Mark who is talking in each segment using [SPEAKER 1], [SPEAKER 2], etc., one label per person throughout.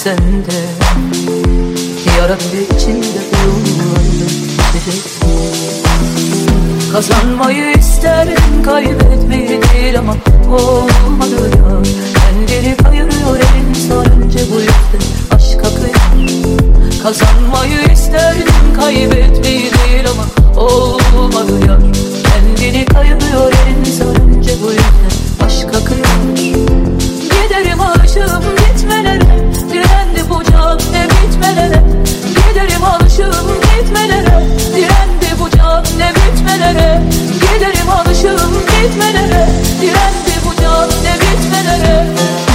[SPEAKER 1] sende. Yara bile içinde bulunmayacaksın. Kazanmayı isterim, kaybetmeyi değil ama olmadı ya. Kendini kayırıyor elin sarınca, bu yüzden aşk akıyor. Kazanmayı isterdim, kaybetmeyi değil ama olmadı ya. Kendini kayırıyor elin sarınca, bu yüzden aşk akıyor. Giderim aşığım gitmelere, direndi bu can ne bitmelere. Giderim alışığım gitmelere, direndi bu can ne bitmelere. Giderim alışığım gitmelere, direndi bu can ne bitmelere.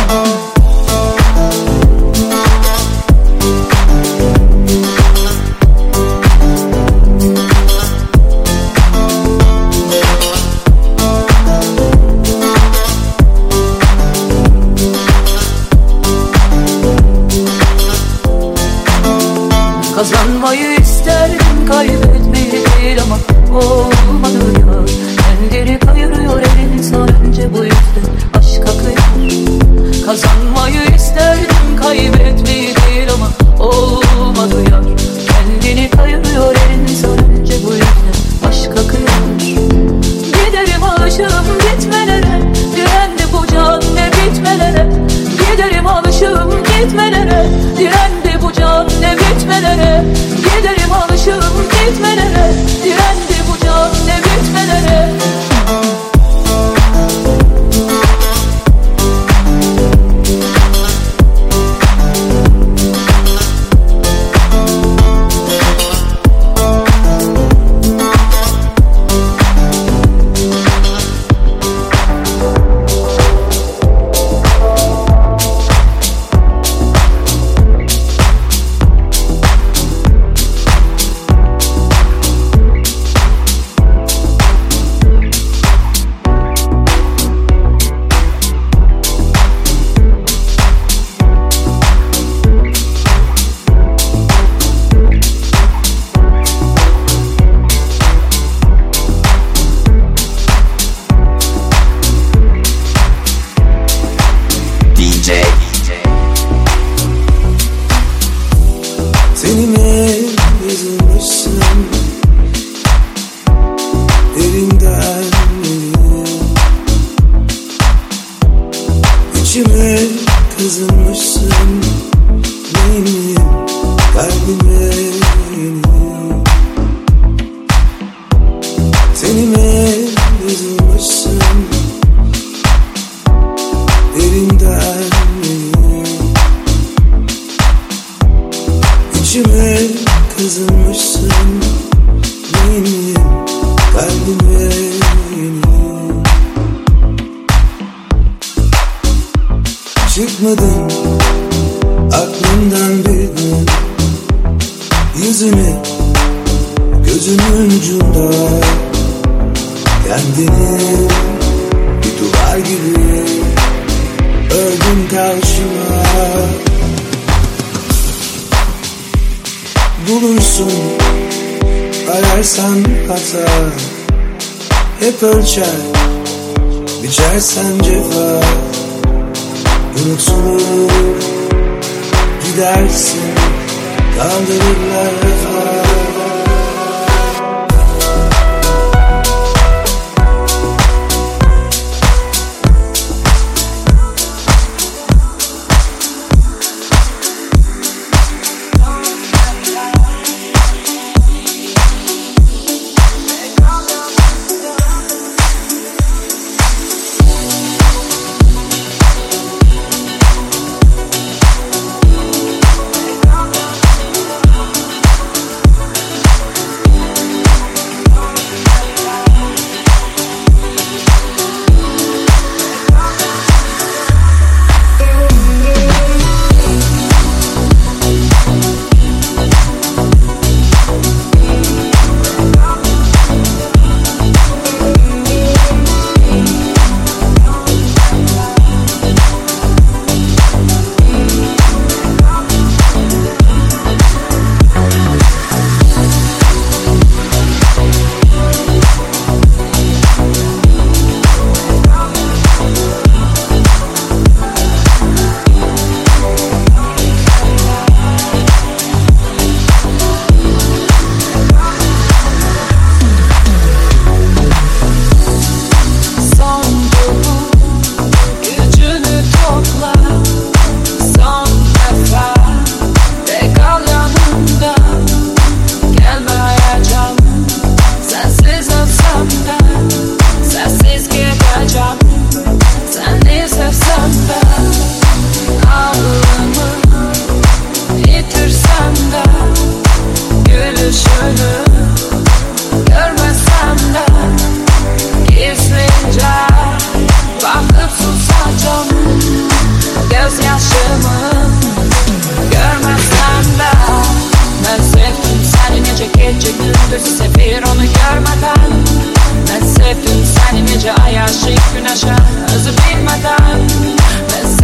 [SPEAKER 1] Kazanmayı isterdim, kaybetmeyi değil ama olmadı ya. Kendini kayırıyor elin sarınca, bu yüzden aşk akıyor. Kazanmayı isterdim, kaybetmeyi değil ama olmadı ya. Kendini kayırıyor elin sarınca, bu yüzden aşk akıyor. Giderim alışığım gitmelere, direndi bu can ne bitmelere. Giderim alışığım gitmelere, direndi bu can ne bitmelere. Giderim alışığım gitmelere, direndi bu can ne bitmelere.
[SPEAKER 2] Çıkmadın aklımdan bir gün, yüzünü gözümün ucunda. Kendini bir duvar gibi ördün karşıma. Bulursun ararsan hata, hep ölçer biçersen cefa. Unutulur gidersin, kandırırlar vefa.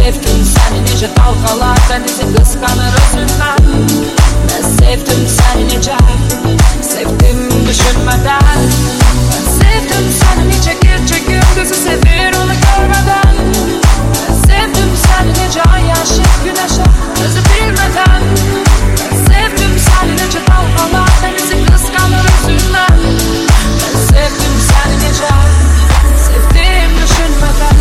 [SPEAKER 1] sevdim seni nece dalgalar denizi kıskanır özünden. Ben sevdim seni nece, sevdim düşünmeden. Ben sevdim seni nece gece gündüzü sevir onu görmeden. Ben sevdim seni nece ay aşık güneşe özü bilmeden. Ben sevdim seni nece dalgalar denizi kıskanır özünden. Ben sevdim seni nece, sevdim düşünmeden.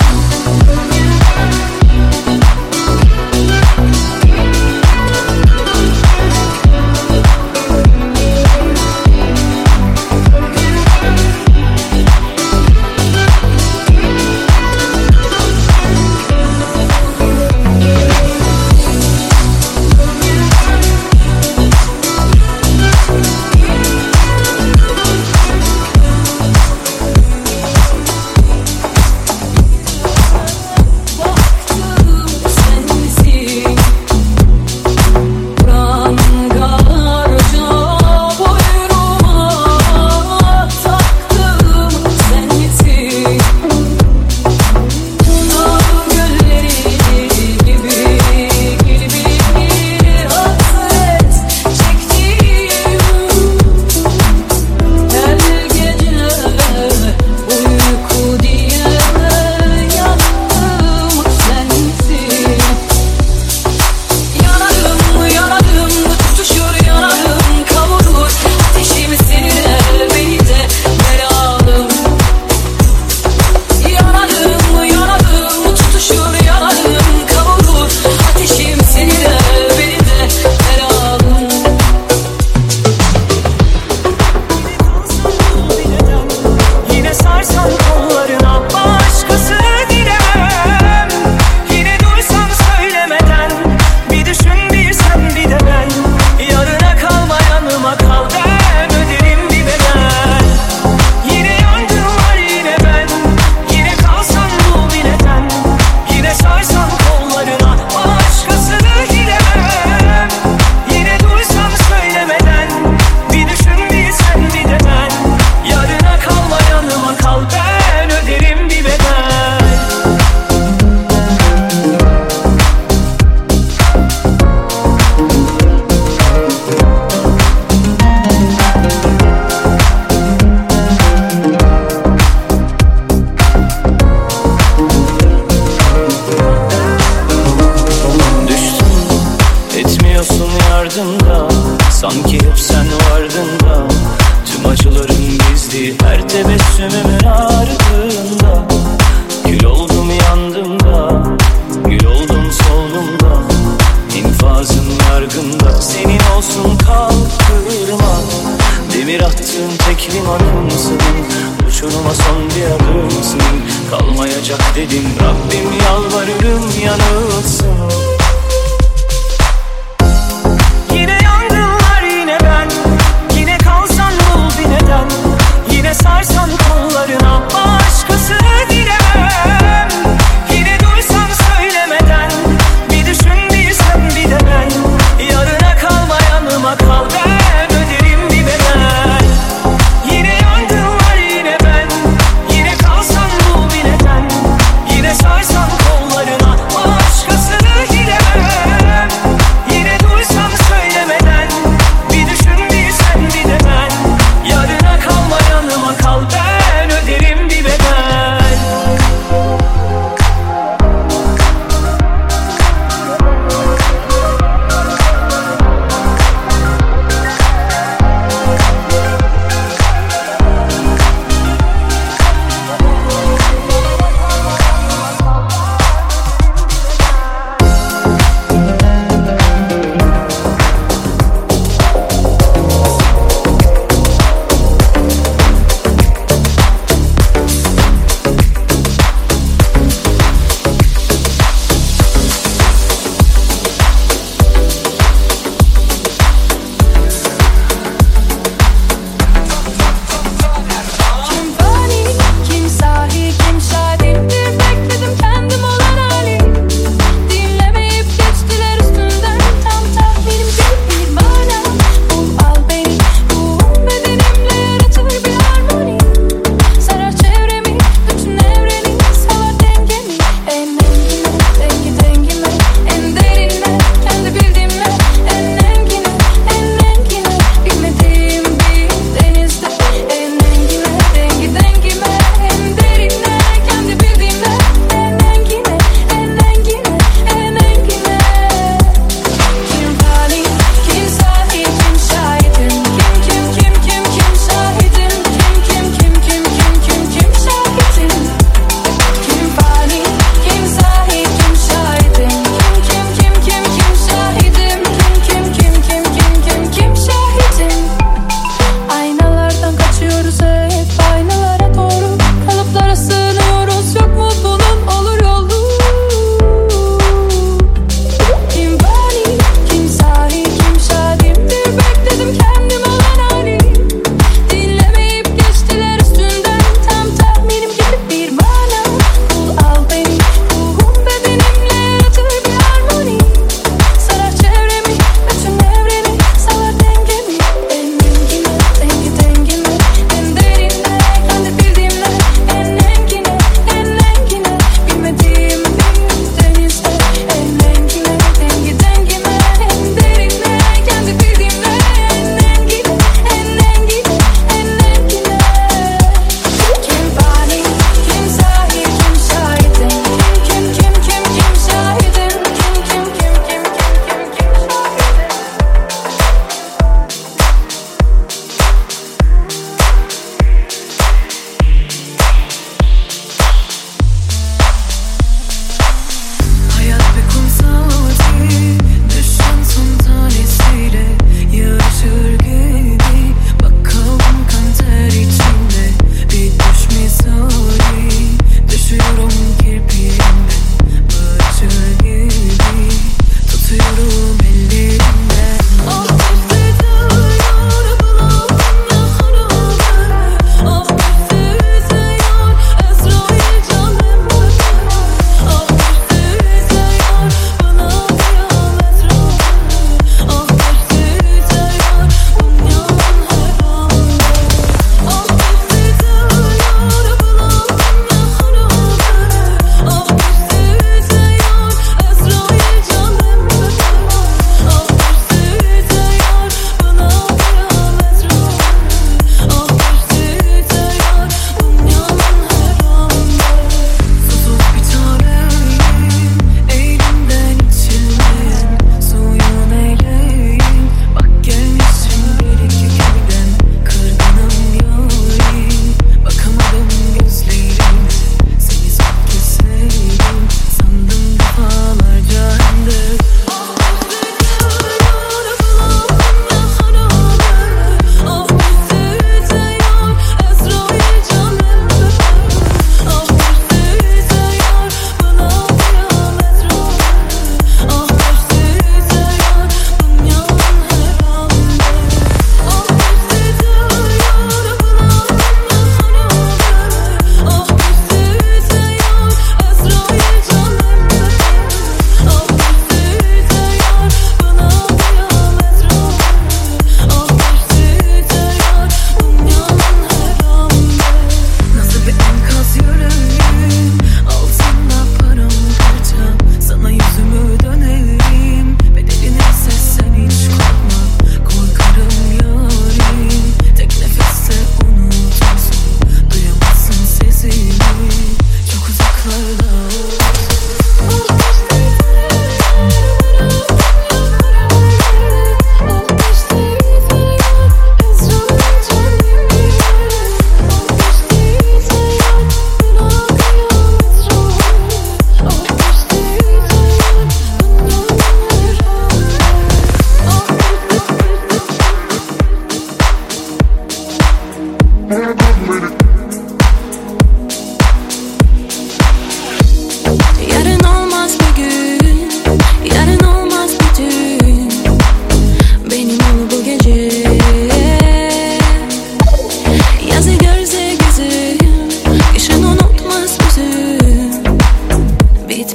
[SPEAKER 3] Sanki hep sen vardın da, tüm acılarım gizli her tebessümümün ardında. Gül oldum yandım da, gül oldum soldum da, infazım yargında. Senin olsun kalkırma, demir attığın tek limanımsın. Uçuruma son bir adımsın, kalmayacak dedim Rabbim yalvarırım yanılsın.
[SPEAKER 4] Yine sarsan kollarına başkasını dilemem. Yine duysan söylemeden, bir düşün bir sen bir de ben. Yarına kalma yanıma kal, ben öderim bir bedel. Yine yangınlar yine ben, yine kalsan bu bir neden. Yine sarsan kollarına başkasını dilemem.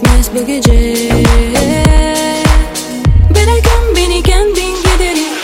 [SPEAKER 1] bitmez bu gece. Bırakın beni kendin giderim.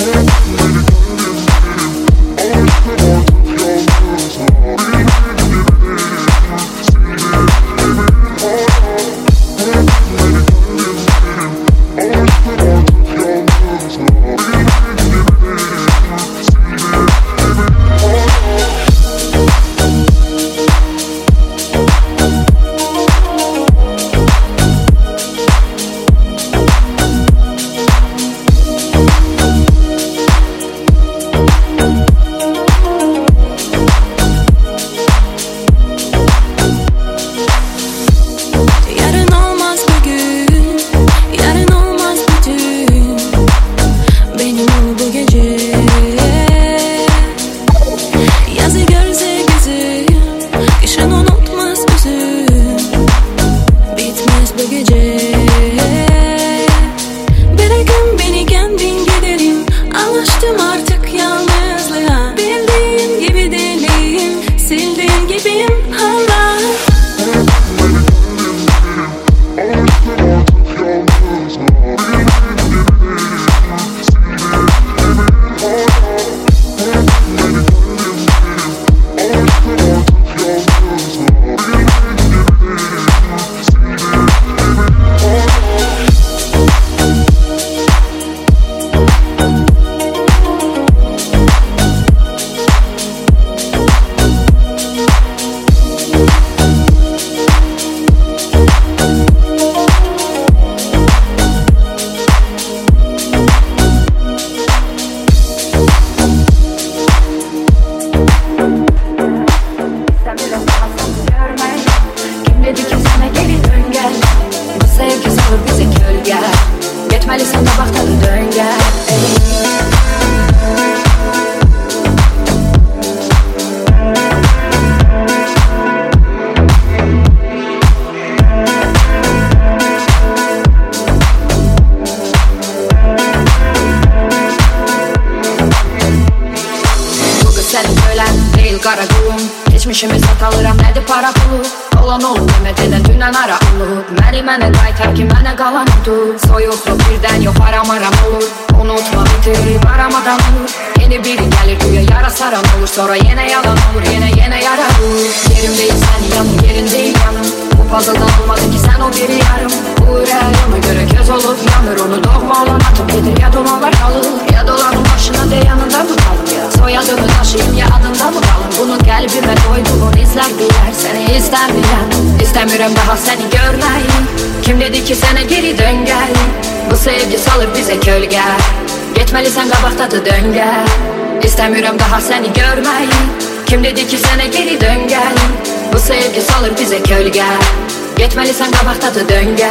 [SPEAKER 5] Geçmişimi sat alırım nədir para pulu. Olan olub demədədən dünən ara olub. Məni mənə qaytar ki mənə qalan odur. Soyuqluq birdən yox aramaram olur. Unutma bitir aramadan olur. Yeni biri gəlir güya yara saran olur. Sonra yenə yalan olur yenə yara olur. Yerim deyil sənin yanın yerin deyil yanım. Bu puzzle'dan olmadı ki sən o biri yarım. Bu ürəyimə görə göz olub yanır. Onu doğma olan atıp gedir ya dolanlar kalır. Ya dolanın başına de yanında mı kalım ya. Soyadımı taşıyım ya adında mı kalım. Bunu qəlbimə koyduğun izlər bilər. Səni istəmirəm, istəmirəm daha səni görməyi. Kim dedi ki sənə geri dön gəl. Bu sevgi salır bizə kölgə. Getməlisən qabaqdadır döngə. İstəmirəm daha səni görməyi. Kim dedi ki sənə geri dön gəl. Bu sevgi salır bizə kölgə. Getməlisən qabaqdadır döngə.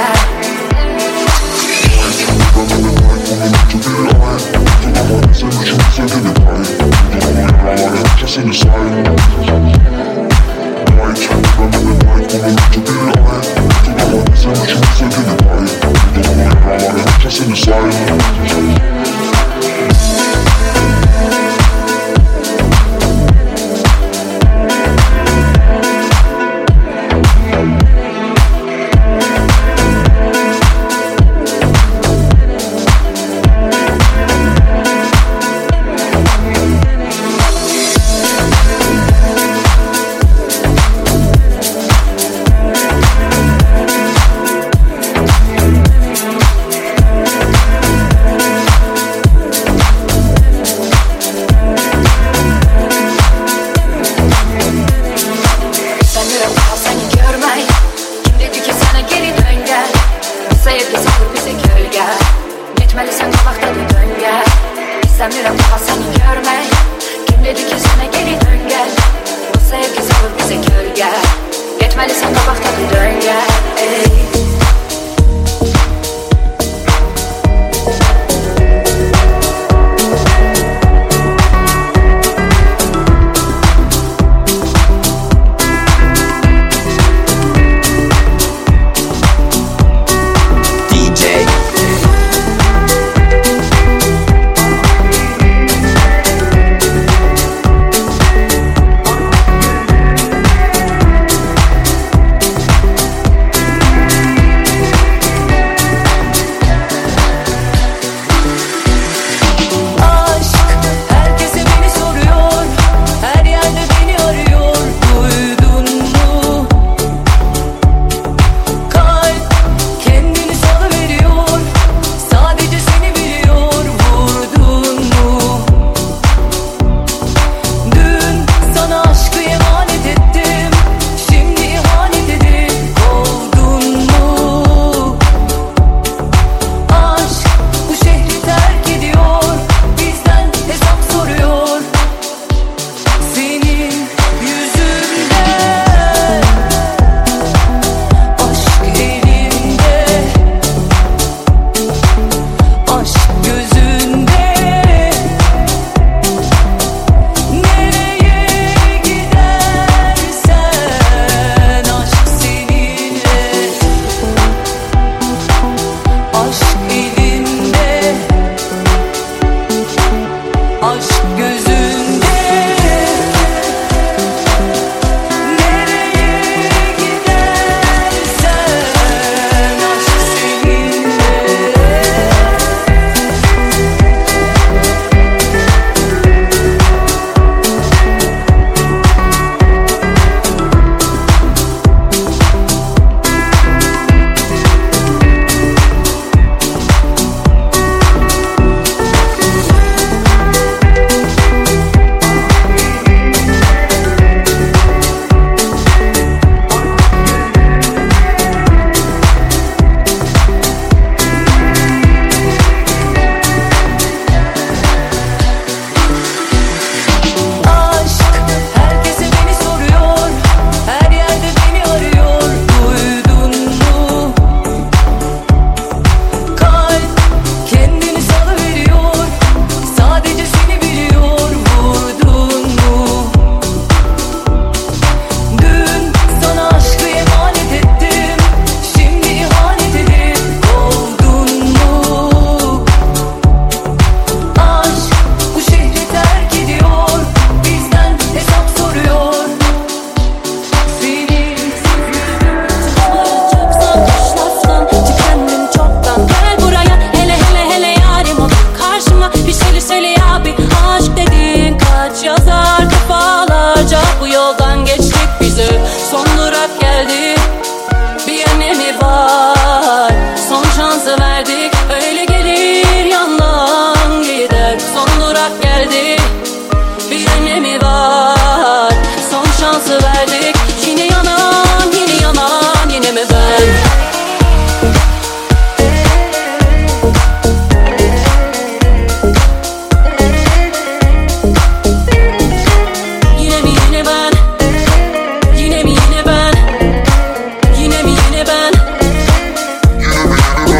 [SPEAKER 6] Seni say. White, I'm in the white, I'm in the